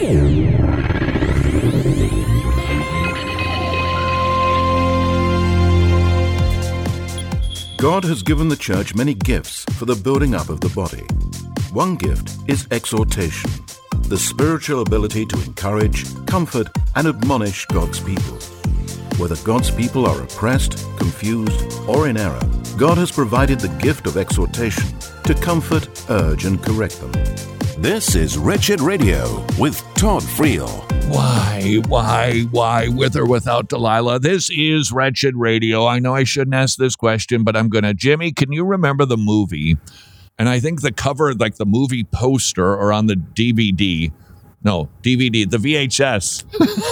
God has given the church many gifts for the building up of the body. One gift is exhortation, the spiritual ability to encourage, comfort, and admonish God's people. Whether God's people are oppressed, confused, or in error, God has provided the gift of exhortation to comfort, urge, and correct them. This is Wretched Radio with Todd Friel. Why, with or without Delilah? This is Wretched Radio. I know I shouldn't ask this question, but I'm going to. Jimmy, can you remember the movie? And I think the cover, like the movie poster or on the DVD, the VHS.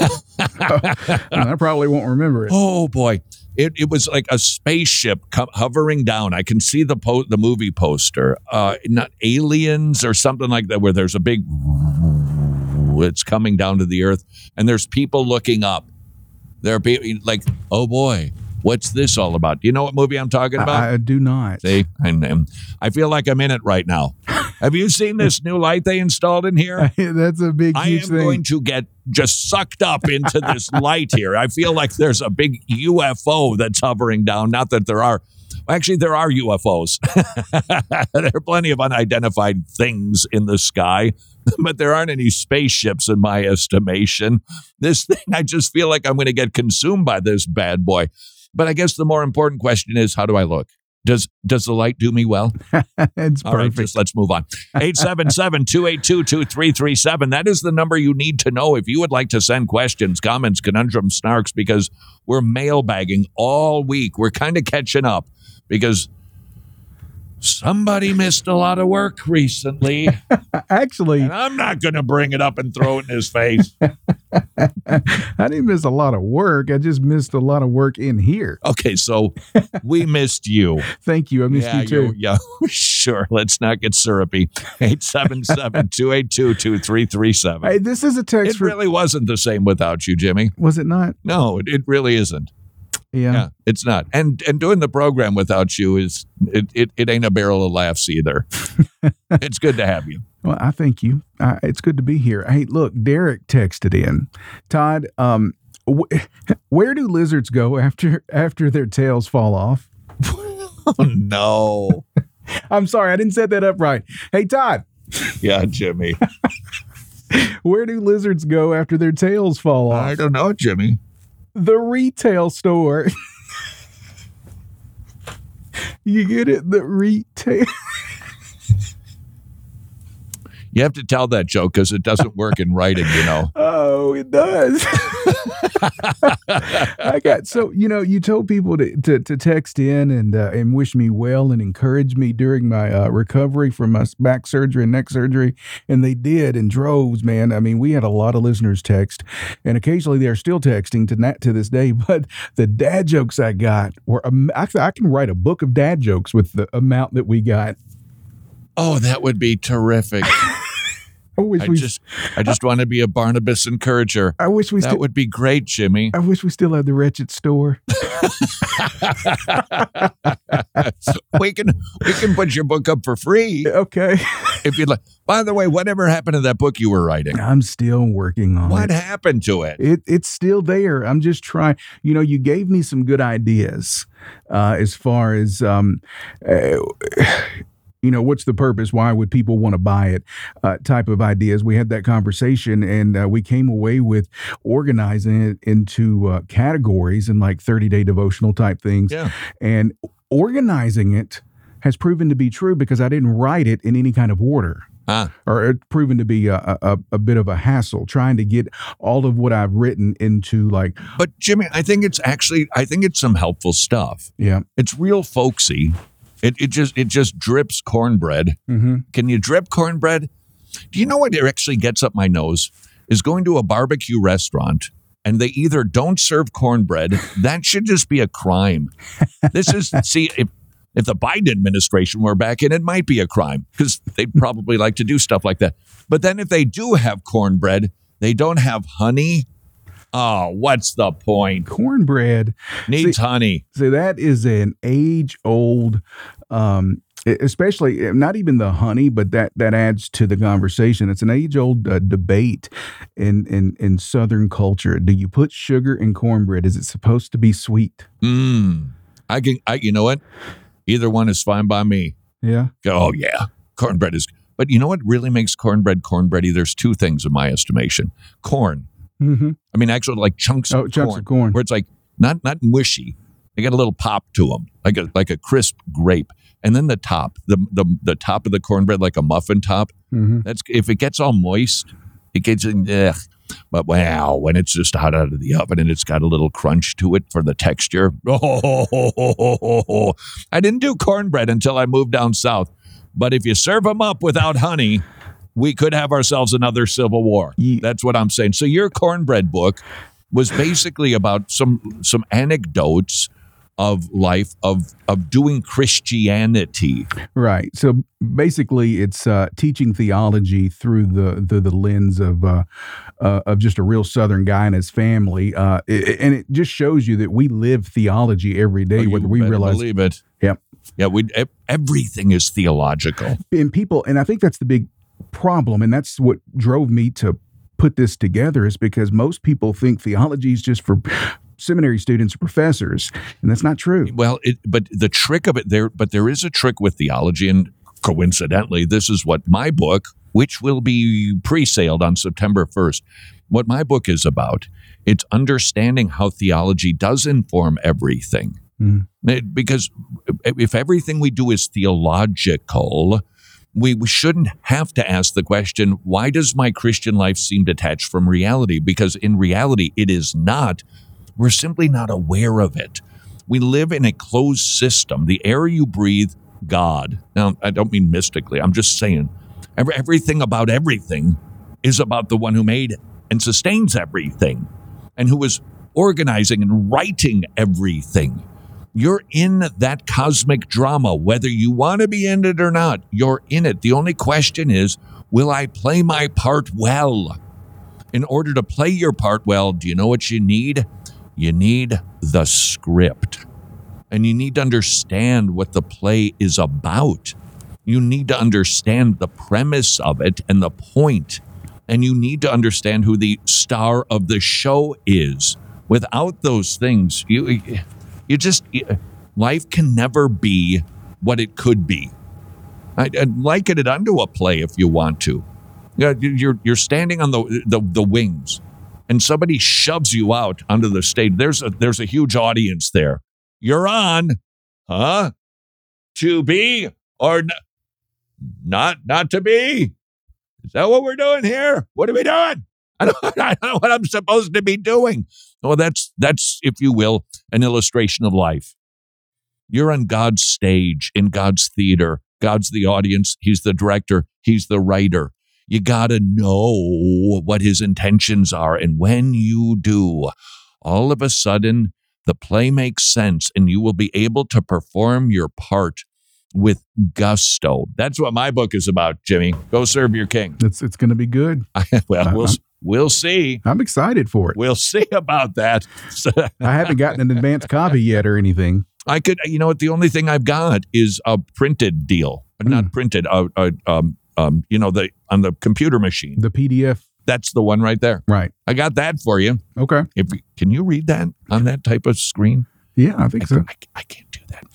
I probably won't remember it. Oh, boy. It was like a spaceship hovering down. I can see the movie poster. Not Aliens or something like that, where there's a big... It's coming down to the earth, and there's people looking up. They're like, oh, boy, what's this all about? Do you know what movie I'm talking about? I do not. See, I feel like I'm in it right now. Have you seen this new light they installed in here? That's a big, huge thing. I am going to get just sucked up into this light here. I feel like there's a big UFO that's hovering down. Not that there are. Actually, there are UFOs. There are plenty of unidentified things in the sky, but there aren't any spaceships in my estimation. This thing, I just feel like I'm going to get consumed by this bad boy. But I guess the more important question is, how do I look? Does the light do me well? It's all right, perfect. let's move on. 877-282-2337. That is the number you need to know if you would like to send questions, comments, conundrums, snarks, because we're mailbagging all week. We're kind of catching up because somebody missed a lot of work recently. Actually, and I'm not going to bring it up and throw it in his face. I didn't miss a lot of work. I just missed a lot of work in here. Okay, so we missed you. Thank you. I missed you too. Yeah, sure. Let's not get syrupy. 877-282-2337. Hey, this is a text. It really wasn't the same without you, Jimmy. Was it not? No, it really isn't. Yeah, it's not. And doing the program without you is it ain't a barrel of laughs either. It's good to have you. Well, I thank you. It's good to be here. Hey, look, Derek texted in. Todd, where do lizards go after their tails fall off? Oh, no. I'm sorry, I didn't set that up right. Hey, Todd. Yeah, Jimmy. Where do lizards go after their tails fall off? I don't know, Jimmy. The retail store. You get it? The retail. You have to tell that joke because it doesn't work in writing, you know. Oh, it does. You told people to text in and wish me well and encourage me during my recovery from my back surgery and neck surgery. And they did in droves, man. I mean, we had a lot of listeners text, and occasionally they're still texting to this day. But the dad jokes I got were, I can write a book of dad jokes with the amount that we got. Oh, that would be terrific. I just want to be a Barnabas encourager. I wish that would be great, Jimmy. I wish we still had the Wretched store. we can put your book up for free. Okay. If you'd like. By the way, whatever happened to that book you were writing? I'm still working on it. What happened to it? It's still there. I'm just trying. You gave me some good ideas as far as what's the purpose? Why would people want to buy it? Type of ideas. We had that conversation, and we came away with organizing it into categories and like 30-day devotional type things. Yeah. And organizing it has proven to be true because I didn't write it in any kind of order. Or it's proven to be a bit of a hassle trying to get all of what I've written into like. But Jimmy, I think it's some helpful stuff. Yeah. It's real folksy. It just drips cornbread. Mm-hmm. Can you drip cornbread? Do you know what actually gets up my nose? Is going to a barbecue restaurant and they either don't serve cornbread. That should just be a crime. If the Biden administration were back in, it might be a crime because they'd probably like to do stuff like that. But then if they do have cornbread, they don't have honey. Oh, what's the point? Cornbread needs honey. So that is an age-old Especially not even the honey, but that adds to the conversation. It's an age-old debate in Southern culture. Do you put sugar in cornbread? Is it supposed to be sweet? You know what? Either one is fine by me. Yeah. Oh, yeah. Cornbread is. But you know what really makes cornbready? There's two things in my estimation. Corn. Mm-hmm. I mean, actually, like chunks of corn. Where it's like not mushy. They got a little pop to them, like a crisp grape. And then the top, the top of the cornbread, like a muffin top. Mm-hmm. That's if it gets all moist, it gets ugh. But wow, when it's just hot out of the oven and it's got a little crunch to it for the texture. Oh, I didn't do cornbread until I moved down south. But if you serve them up without honey, we could have ourselves another civil war. Yeah. That's what I'm saying. So your cornbread book was basically about some anecdotes of life of doing Christianity. Right. So basically, it's teaching theology through the lens of just a real Southern guy and his family, and it just shows you that we live theology every day, whether we realize. Believe it. Yep. Yeah. Everything is theological. And I think that's the big problem, and that's what drove me to put this together, is because most people think theology is just for seminary students or professors, and that's not true. Well, but the trick of it there is a trick with theology, and coincidentally, this is what my book, which will be pre-saled on September 1st, what my book is about. It's understanding how theology does inform everything. Because if everything we do is theological, we shouldn't have to ask the question, why does my Christian life seem detached from reality? Because in reality, it is not. We're simply not aware of it. We live in a closed system. The air you breathe, God. Now, I don't mean mystically. I'm just saying everything about everything is about the one who made and sustains everything and who is organizing and writing everything. You're in that cosmic drama, whether you want to be in it or not. You're in it. The only question is, will I play my part well? In order to play your part well, do you know what you need? You need the script, and you need to understand what the play is about. You need to understand the premise of it and the point, and you need to understand who the star of the show is. Without those things, life can never be what it could be. I'd liken it unto a play if you want to. You're standing on the wings, and somebody shoves you out onto the stage. There's a huge audience there. You're on, huh? To be or not to be? Is that what we're doing here? What are we doing? I don't know what I'm supposed to be doing. Well, that's, if you will, an illustration of life. You're on God's stage, in God's theater. God's the audience. He's the director. He's the writer. You got to know what his intentions are. And when you do, all of a sudden, the play makes sense and you will be able to perform your part with gusto. That's what my book is about, Jimmy. Go serve your king. It's going to be good. Well, we'll see. I'm excited for it. We'll see about that. I haven't gotten an advanced copy yet or anything. I could, you know what? The only thing I've got is a printed deal, not printed. On the computer machine, the PDF. That's the one right there. Right. I got that for you. Okay. Can you read that on that type of screen? Yeah, I think so. I can't do that.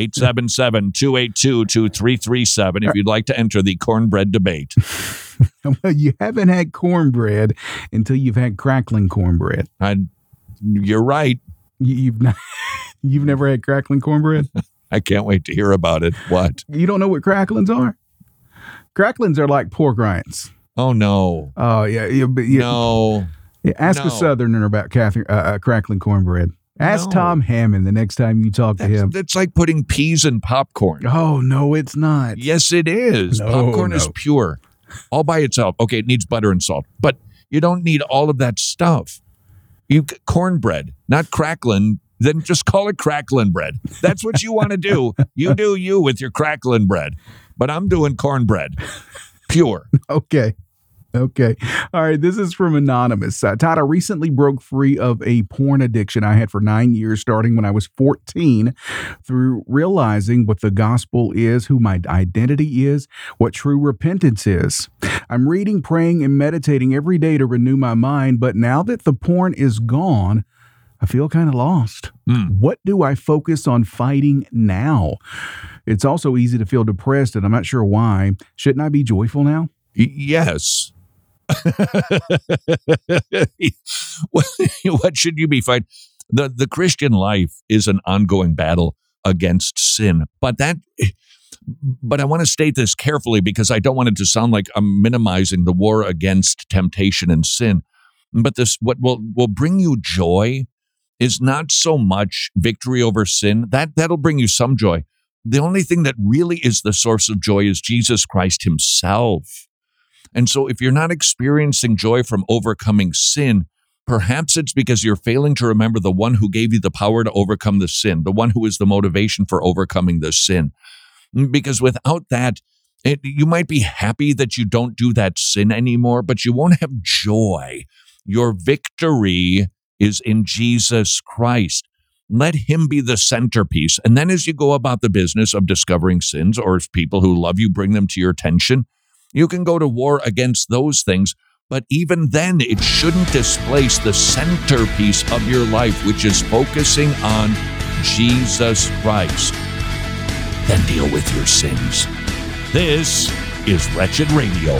877-282-2337 if you'd like to enter the cornbread debate. Well, you haven't had cornbread until you've had crackling cornbread. You're right. You've never had crackling cornbread? I can't wait to hear about it. What? You don't know what cracklings are? Cracklings are like pork rinds. Oh, no. Oh, yeah. No. Yeah, ask a Southerner about crackling cornbread. Ask Tom Hammond the next time you talk to him. It's like putting peas in popcorn. Oh, no, it's not. Yes, it is. Popcorn is pure. All by itself. Okay, it needs butter and salt. But you don't need all of that stuff. Cornbread, not crackling. Then just call it crackling bread. That's what you want to do. You do you with your crackling bread. But I'm doing cornbread. Pure. Okay. Okay. All right. This is from Anonymous. Todd, I recently broke free of a porn addiction I had for 9 years, starting when I was 14, through realizing what the gospel is, who my identity is, what true repentance is. I'm reading, praying, and meditating every day to renew my mind, but now that the porn is gone, I feel kind of lost. What do I focus on fighting now? It's also easy to feel depressed, and I'm not sure why. Shouldn't I be joyful now? Yes. What should you be fighting? The Christian life is an ongoing battle against sin. But I want to state this carefully because I don't want it to sound like I'm minimizing the war against temptation and sin. But what will bring you joy is not so much victory over sin. That'll bring you some joy. The only thing that really is the source of joy is Jesus Christ himself. And so if you're not experiencing joy from overcoming sin, perhaps it's because you're failing to remember the one who gave you the power to overcome the sin, the one who is the motivation for overcoming the sin. Because without that, you might be happy that you don't do that sin anymore, but you won't have joy. Your victory is in Jesus Christ. Let him be the centerpiece. And then as you go about the business of discovering sins, or if people who love you bring them to your attention, you can go to war against those things, but even then, it shouldn't displace the centerpiece of your life, which is focusing on Jesus Christ. Then deal with your sins. This is Wretched Radio.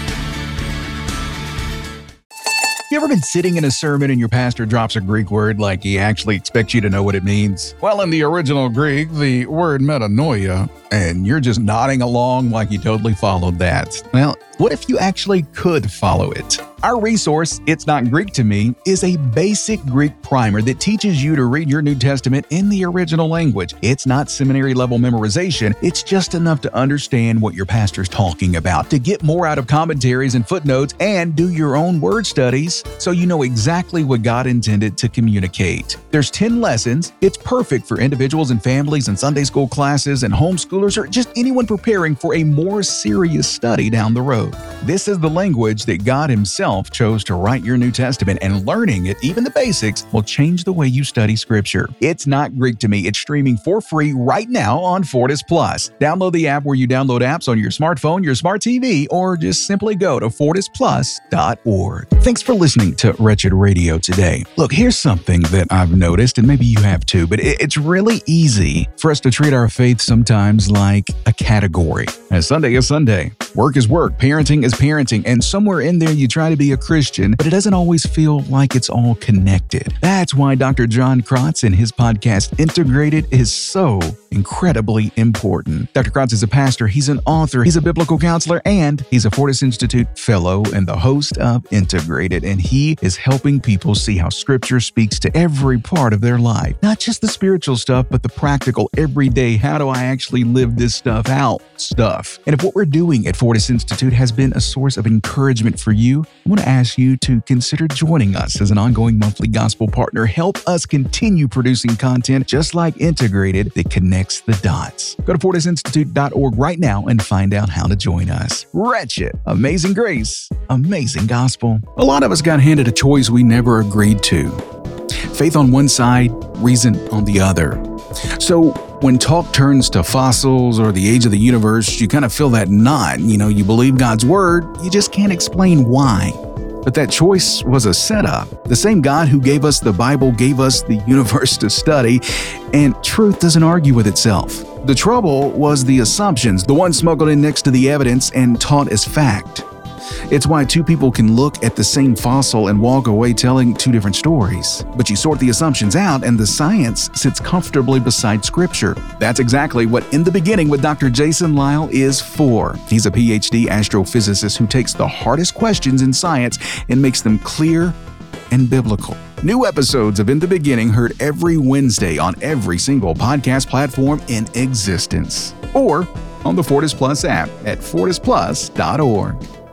You ever been sitting in a sermon and your pastor drops a Greek word like he actually expects you to know what it means? Well, in the original Greek, the word metanoia, and you're just nodding along like you totally followed that. Well, what if you actually could follow it? Our resource, It's Not Greek to Me, is a basic Greek primer that teaches you to read your New Testament in the original language. It's not seminary-level memorization. It's just enough to understand what your pastor's talking about, to get more out of commentaries and footnotes, and do your own word studies so you know exactly what God intended to communicate. There's 10 lessons. It's perfect for individuals and families and Sunday school classes and homeschoolers or just anyone preparing for a more serious study down the road. This is the language that God himself chose to write your New Testament, and learning it, even the basics, will change the way you study Scripture. It's Not Greek to Me. It's streaming for free right now on Fortis Plus. Download the app where you download apps on your smartphone, your smart TV, or just simply go to fortisplus.org. Thanks for listening to Wretched Radio today. Look, here's something that I've noticed, and maybe you have too, but it's really easy for us to treat our faith sometimes like a category. As Sunday is Sunday, work is work, parenting is parenting, and somewhere in there you try to be a Christian, but it doesn't always feel like it's all connected. That's why Dr. John Krotz and his podcast Integrated is so incredibly important. Dr. Krotz is a pastor, he's an author, he's a biblical counselor, and he's a Fortis Institute fellow and the host of Integrated, and he is helping people see how Scripture speaks to every part of their life. Not just the spiritual stuff, but the practical, everyday, how do I actually live this stuff out stuff. And if what we're doing at Fortis Institute has been a source of encouragement for you, I want to ask you to consider joining us as an ongoing monthly gospel partner. Help us continue producing content just like Integrated that connects the dots. Go to fortisinstitute.org right now and find out how to join us. Wretched, amazing grace, amazing gospel. A lot of us got handed a choice we never agreed to. Faith on one side, reason on the other. So when talk turns to fossils or the age of the universe, you kind of feel that knot. You believe God's word, you just can't explain why. But that choice was a setup. The same God who gave us the Bible gave us the universe to study, and truth doesn't argue with itself. The trouble was the assumptions, the ones smuggled in next to the evidence and taught as fact. It's why two people can look at the same fossil and walk away telling two different stories. But you sort the assumptions out and the science sits comfortably beside Scripture. That's exactly what In the Beginning with Dr. Jason Lisle is for. He's a PhD astrophysicist who takes the hardest questions in science and makes them clear and biblical. New episodes of In the Beginning heard every Wednesday on every single podcast platform in existence. Or on the Fortis Plus app at fortisplus.org.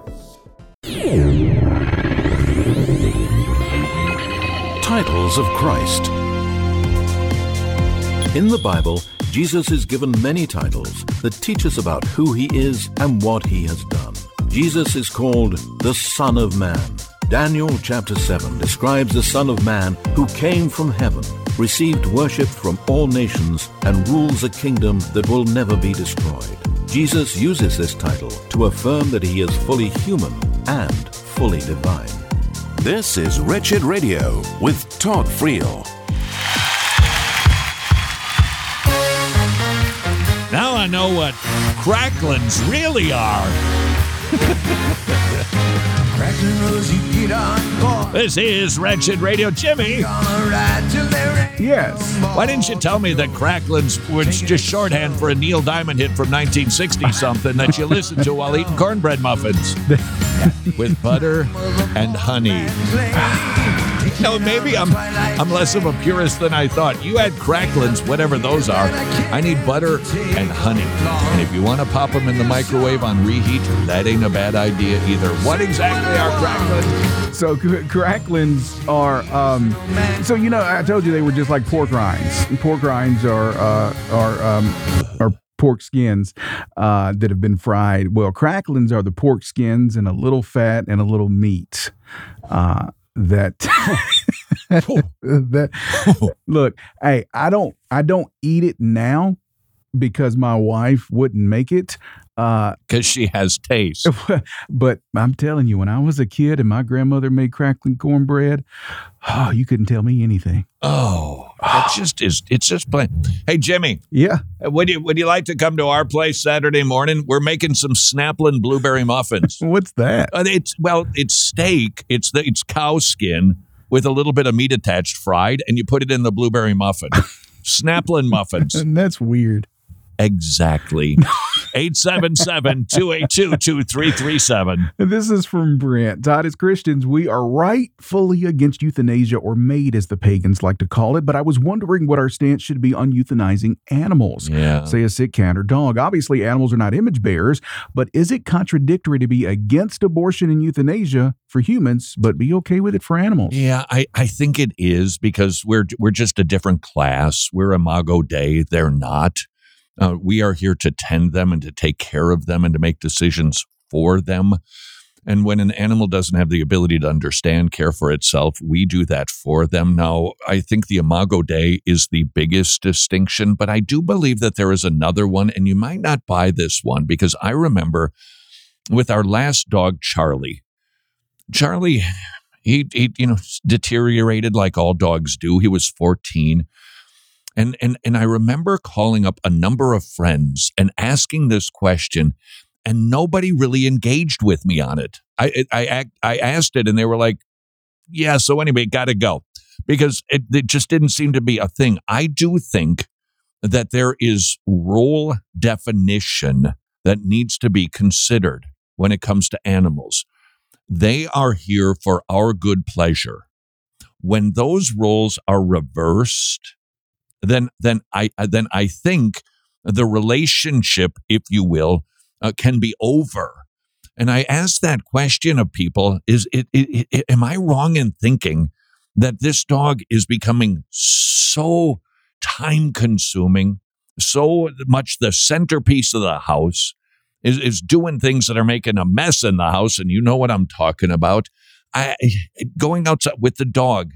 Titles of Christ. In the Bible, Jesus is given many titles that teach us about who he is and what he has done. Jesus is called the Son of Man. Daniel chapter 7 describes the Son of Man who came from heaven, received worship from all nations, and rules a kingdom that will never be destroyed. Jesus uses this title to affirm that he is fully human and fully divine. This is Wretched Radio with Todd Friel. Now I know what cracklins really are. This is Wretched Radio. Jimmy, Yes. why didn't you tell me that cracklins was just shorthand for a Neil Diamond hit from 1960-something that you listened to while eating cornbread muffins with butter and honey? No, maybe I'm less of a purist than I thought. You had cracklins, whatever those are. I need butter and honey. And if you want to pop them in the microwave on reheat, that ain't a bad idea either. What exactly are cracklins? So cracklins are, I told you they were just like pork rinds. Pork rinds are pork skins that have been fried. Well, cracklins are the pork skins and a little fat and a little meat. That look, hey, I don't eat it now because my wife wouldn't make it. Because she has taste. But I'm telling you, when I was a kid and my grandmother made crackling cornbread, oh, you couldn't tell me anything. Oh, it's just plain. Hey, Jimmy. Yeah. Would you like to come to our place Saturday morning? We're making some Snaplin blueberry muffins. What's that? It's steak. It's cow skin with a little bit of meat attached, fried, and you put it in the blueberry muffin. Snaplin muffins. And that's weird. Exactly. 877-282-2337. This is from Brent. Todd, as Christians, we are rightfully against euthanasia, or MAID as the pagans like to call it, but I was wondering what our stance should be on euthanizing animals. Yeah. Say a sick cat or dog. Obviously, animals are not image bearers, but is it contradictory to be against abortion and euthanasia for humans, but be okay with it for animals? Yeah, I think it is, because we're just a different class. We're Imago Dei. They're not. We are here to tend them and to take care of them and to make decisions for them. And when an animal doesn't have the ability to understand, care for itself, we do that for them. Now, I think the Imago Dei is the biggest distinction, but I do believe that there is another one, and you might not buy this one, because I remember with our last dog, Charlie, he deteriorated like all dogs do. He was 14. And I remember calling up a number of friends and asking this question, and nobody really engaged with me on it. I asked it, and they were like, yeah, so anyway, got to go, because it just didn't seem to be a thing. I do think that there is role definition that needs to be considered when it comes to animals. They are here for our good pleasure. When those roles are reversed, then I think the relationship, if you will, can be over. And I ask that question of people: am I wrong in thinking that this dog is becoming so time-consuming, so much the centerpiece of the house, is doing things that are making a mess in the house? And you know what I'm talking about. Going outside with the dog,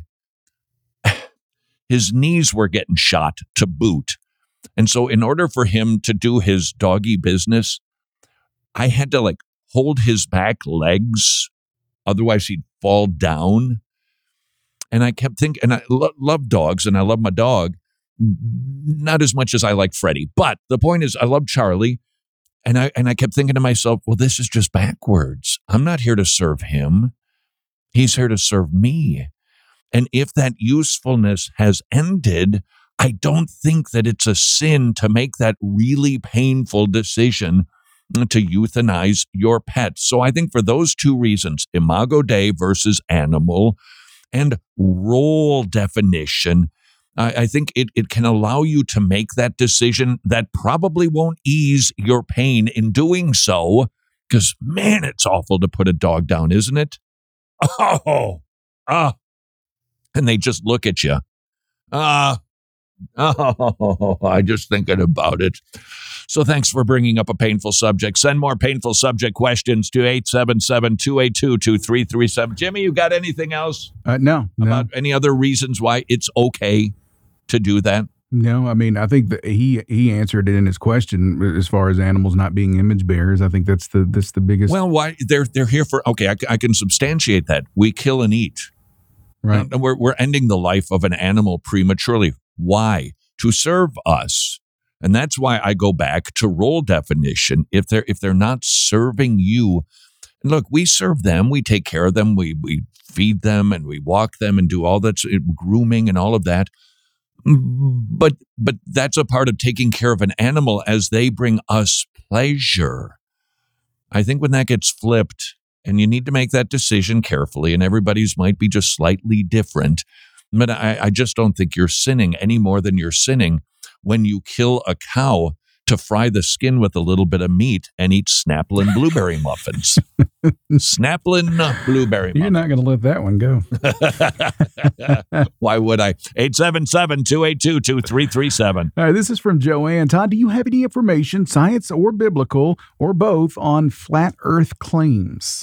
his knees were getting shot to boot. And so in order for him to do his doggy business, I had to hold his back legs. Otherwise he'd fall down. And I kept thinking, and I love dogs and I love my dog, not as much as I like Freddie. But the point is, I love Charlie. And I kept thinking to myself, well, this is just backwards. I'm not here to serve him. He's here to serve me. And if that usefulness has ended, I don't think that it's a sin to make that really painful decision to euthanize your pet. So I think for those two reasons, Imago Dei versus animal and role definition, I think it can allow you to make that decision that probably won't ease your pain in doing so, because, man, it's awful to put a dog down, isn't it? And they just look at you. Oh, I just thinking about it. So thanks for bringing up a painful subject. Send more painful subject questions to 877-282-2337. Jimmy, you got anything else No. about any other reasons why it's okay to do that? No, I mean, I think that he answered it in his question as far as animals not being image bearers. I think that's the biggest. Well, why they're here for? Okay, I can substantiate that. We kill and eat. Right. And we're ending the life of an animal prematurely. Why? To serve us. And that's why I go back to role definition. If they're not serving you, and look, we serve them, we take care of them, we feed them, and we walk them, and do all that grooming and all of that. But that's a part of taking care of an animal as they bring us pleasure. I think when that gets flipped, and you need to make that decision carefully, and everybody's might be just slightly different, but I just don't think you're sinning any more than you're sinning when you kill a cow to fry the skin with a little bit of meat and eat Snapple blueberry muffins. Snapple blueberry muffins. You're not going to let that one go. Why would I? 877-282-2337. All right, this is from Joanne. Todd, do you have any information, science or biblical, or both, on flat earth claims?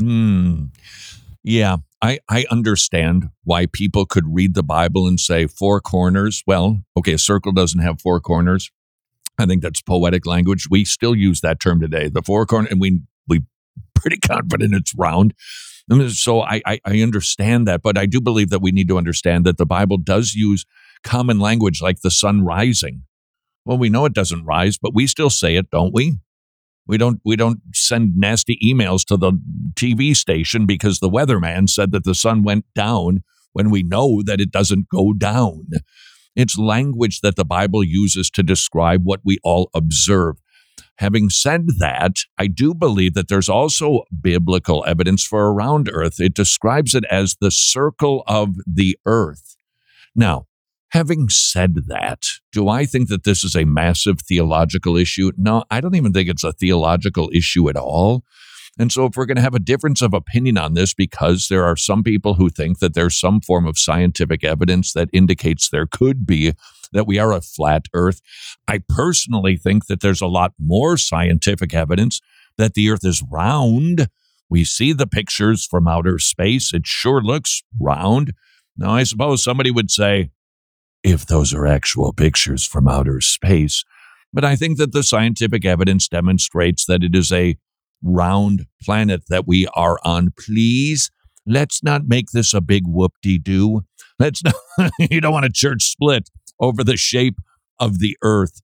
Yeah, I understand why people could read the Bible and say four corners. Well, okay, a circle doesn't have four corners. I think that's poetic language. We still use that term today, the four corner, and we pretty confident it's round. So I understand that, but I do believe that we need to understand that the Bible does use common language like the sun rising. Well, we know it doesn't rise, but we still say it, don't we? We don't send nasty emails to the TV station because the weatherman said that the sun went down when we know that it doesn't go down. It's language that the Bible uses to describe what we all observe. Having said that, I do believe that there's also biblical evidence for a round earth. It describes it as the circle of the earth. Now, having said that, do I think that this is a massive theological issue? No, I don't even think it's a theological issue at all. And so if we're going to have a difference of opinion on this, because there are some people who think that there's some form of scientific evidence that indicates there could be, that we are a flat earth, I personally think that there's a lot more scientific evidence that the earth is round. We see the pictures from outer space. It sure looks round. Now, I suppose somebody would say, if those are actual pictures from outer space, but I think that the scientific evidence demonstrates that it is a round planet that we are on. Please, let's not make this a big whoop-de-doo. Let's not, you don't want a church split over the shape of the earth.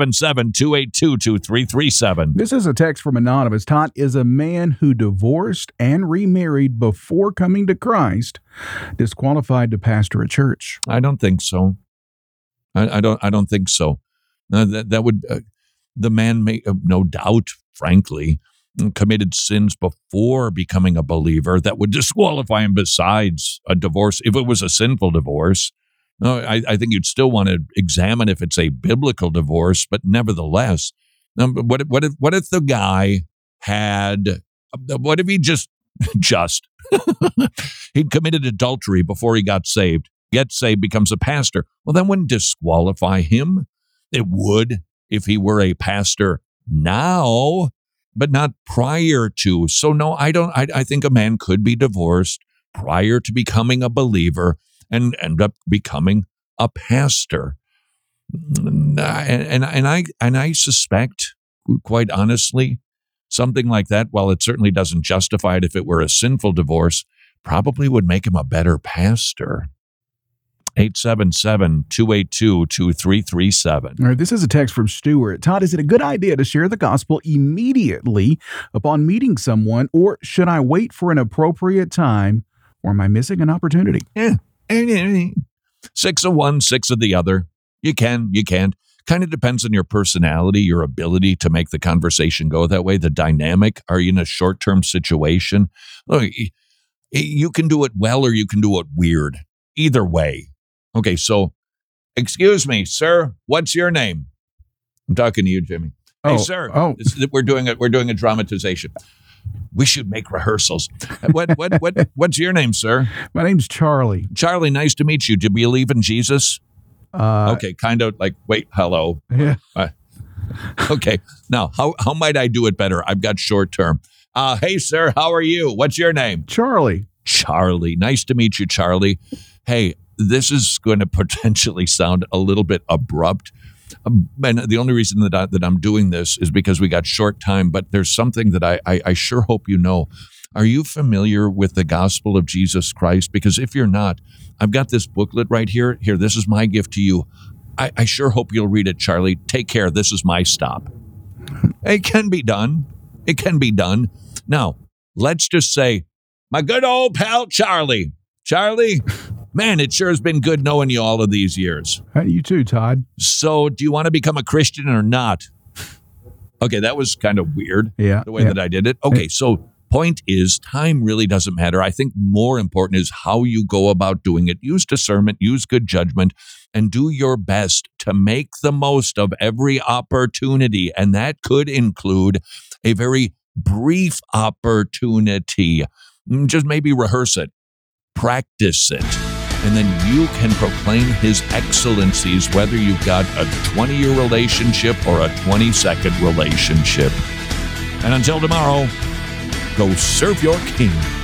877-282-2337. This is a text from Anonymous. Todd, is a man who divorced and remarried before coming to Christ disqualified to pastor a church? I don't think so. I don't think so. That would the man may no doubt, frankly, committed sins before becoming a believer that would disqualify him besides a divorce. If it was a sinful divorce, no, I think you'd still want to examine if it's a biblical divorce, but nevertheless, what if the guy had, what if he just he'd committed adultery before he got saved, gets saved, becomes a pastor? Well, that wouldn't disqualify him. It would if he were a pastor now, but not prior to. So no, I think a man could be divorced prior to becoming a believer and end up becoming a pastor. And I suspect, quite honestly, something like that, while it certainly doesn't justify it if it were a sinful divorce, probably would make him a better pastor. 877-282-2337. All right, this is a text from Stuart. Todd, is it a good idea to share the gospel immediately upon meeting someone, or should I wait for an appropriate time, or am I missing an opportunity? 6 of one, 6 of the other. You can't. Kind of depends on your personality, your ability to make the conversation go that way, the dynamic. Are you in a short-term situation? Look, you can do it well or you can do it weird. Either way. Okay, so, excuse me, sir, what's your name? I'm talking to you, Jimmy. Hey, sir, we're doing a dramatization. We should make rehearsals. What's your name, sir? My name's Charlie. Charlie, nice to meet you. Do you believe in Jesus? Okay, kind of like, wait, hello. Yeah. Okay, now, how might I do it better? I've got short term. Hey, sir, how are you? What's your name? Charlie. Charlie. Nice to meet you, Charlie. Hey, this is going to potentially sound a little bit abrupt. And the only reason that I'm doing this is because we got short time, but there's something that I sure hope you know. Are you familiar with the gospel of Jesus Christ? Because if you're not, I've got this booklet right here. Here, this is my gift to you. I sure hope you'll read it, Charlie. Take care. This is my stop. It can be done. It can be done. Now, let's just say, my good old pal, Charlie. Charlie, man, it sure has been good knowing you all of these years. You too, Todd. So, do you want to become a Christian or not? Okay, that was kind of weird. Yeah. The way that I did it. Okay, so point is, time really doesn't matter. I think more important is how you go about doing it. Use discernment, use good judgment, and do your best to make the most of every opportunity. And that could include a very brief opportunity. Just maybe rehearse it, practice it, and then you can proclaim his excellencies, whether you've got a 20-year relationship or a 20-second relationship. And until tomorrow, go serve your king.